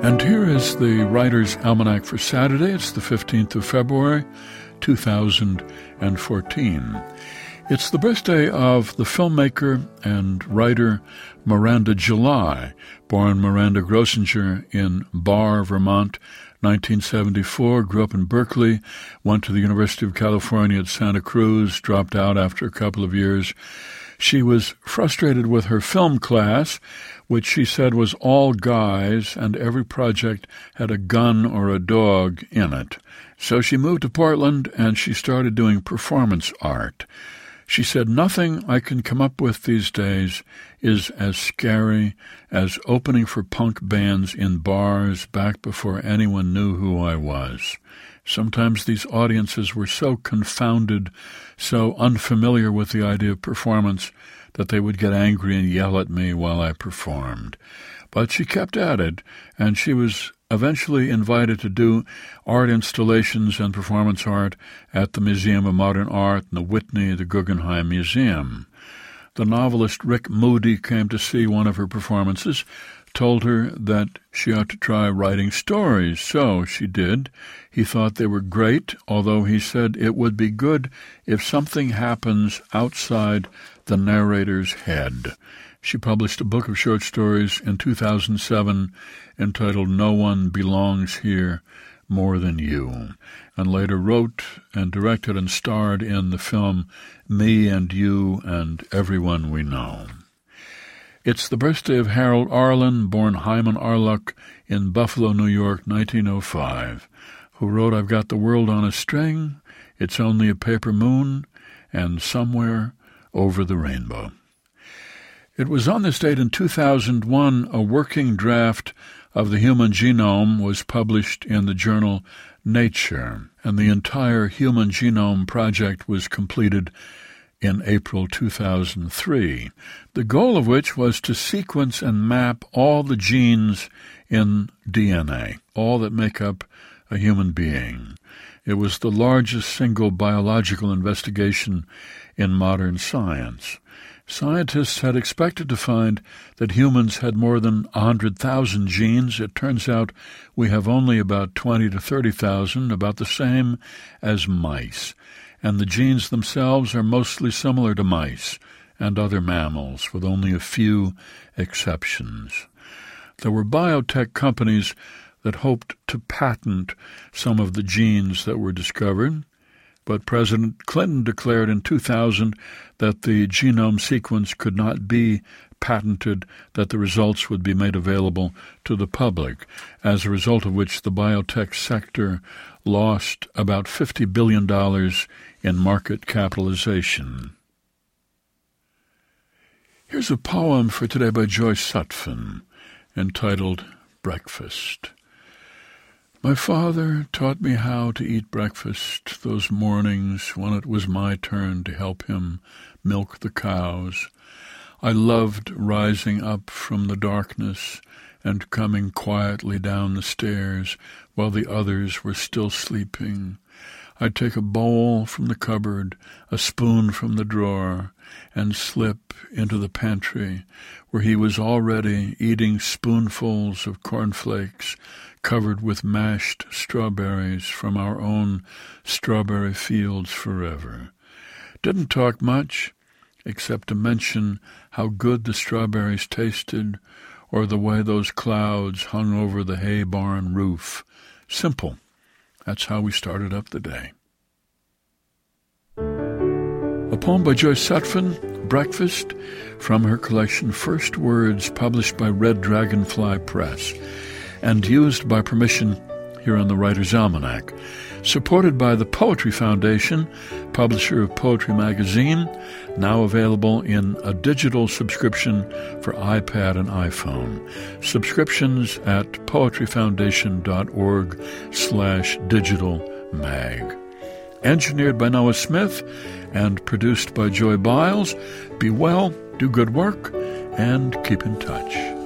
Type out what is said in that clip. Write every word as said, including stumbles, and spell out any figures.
And here is the Writer's Almanac for Saturday. It's the fifteenth of February, two thousand fourteen. It's the birthday of the filmmaker and writer Miranda July, born Miranda Grosinger in Barre, Vermont, nineteen seventy-four, grew up in Berkeley, went to the University of California at Santa Cruz, dropped out after a couple of years. She was frustrated with her film class, which she said was all guys and every project had a gun or a dog in it. So she moved to Portland and she started doing performance art. She said, "Nothing I can come up with these days is as scary as opening for punk bands in bars back before anyone knew who I was. Sometimes these audiences were so confounded, so unfamiliar with the idea of performance, that they would get angry and yell at me while I performed." But she kept at it, and she was eventually invited to do art installations and performance art at the Museum of Modern Art and the Whitney, the Guggenheim Museum. The novelist Rick Moody came to see one of her performances, told her that she ought to try writing stories, so she did. He thought they were great, although he said it would be good if something happens outside the narrator's head. She published a book of short stories in two thousand seven entitled No One Belongs Here More Than You, and later wrote and directed and starred in the film Me and You and Everyone We Know. It's the birthday of Harold Arlen, born Hyman Arluck in Buffalo, New York, nineteen oh five, who wrote I've Got the World on a String, It's Only a Paper Moon, and Somewhere Over the Rainbow. It was on this date in two thousand one a working draft of the Human Genome was published in the journal Nature, and the entire Human Genome Project was completed in April two thousand three, the goal of which was to sequence and map all the genes in D N A, all that make up a human being. It was the largest single biological investigation in modern science. Scientists had expected to find that humans had more than one hundred thousand genes. It turns out we have only about twenty to thirty thousand, about the same as mice. And the genes themselves are mostly similar to mice and other mammals, with only a few exceptions. There were biotech companies that hoped to patent some of the genes that were discovered, but President Clinton declared in two thousand that the genome sequence could not be patented, that the results would be made available to the public, as a result of which the biotech sector lost about fifty billion dollars in market capitalization. Here's a poem for today by Joyce Sutphin, entitled Breakfast. My father taught me how to eat breakfast those mornings when it was my turn to help him milk the cows. I loved rising up from the darkness and coming quietly down the stairs while the others were still sleeping. I'd take a bowl from the cupboard, a spoon from the drawer, and slip into the pantry, where he was already eating spoonfuls of cornflakes covered with mashed strawberries from our own strawberry fields forever. Didn't talk much, except to mention how good the strawberries tasted, or the way those clouds hung over the hay barn roof. Simple. That's how we started up the day. A poem by Joyce Sutphin, Breakfast, from her collection First Words, published by Red Dragonfly Press, and used by permission here on the Writer's Almanac. Supported by the Poetry Foundation, publisher of Poetry Magazine, now available in a digital subscription for iPad and iPhone. Subscriptions at poetryfoundation.org slash digital mag. Engineered by Noah Smith and produced by Joy Biles. Be well, do good work, and keep in touch.